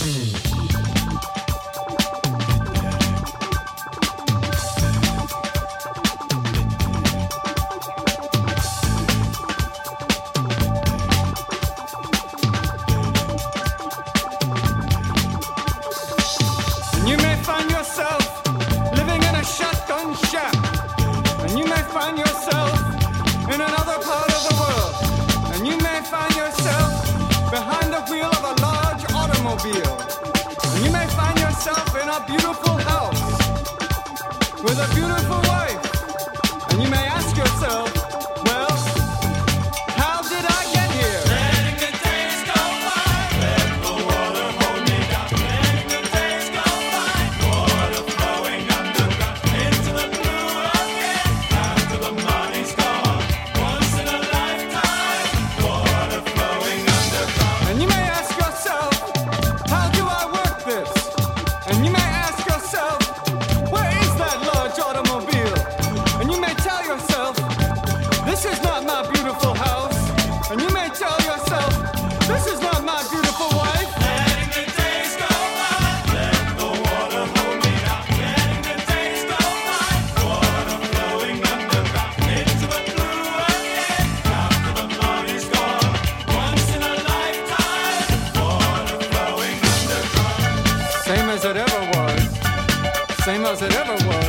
You may find yourself living in a shotgun shack, and you may find yourself in another part of the world, and you may find yourself behind the wheel of a large automobile, and you may find yourself in a beautiful house with a beautiful wife, and you may ask yourself, well, how did I get here? Letting the days go by, let the water hold me down. Letting the days go by, water flowing underground into the blue again. After the money's gone, once in a lifetime, water flowing underground. And you may ask yourself, how do I work this? And you may ask yourself, where is that large automobile? And you may tell yourself, this is not my beautiful house. And you may tell yourself, this is not my beautiful wife. Letting the days go by, let the water hold me down. Letting the days go by, water flowing underground into the blue again. After the money's gone, once in a lifetime, water flowing underground. Same as it ever was. Same as it ever was.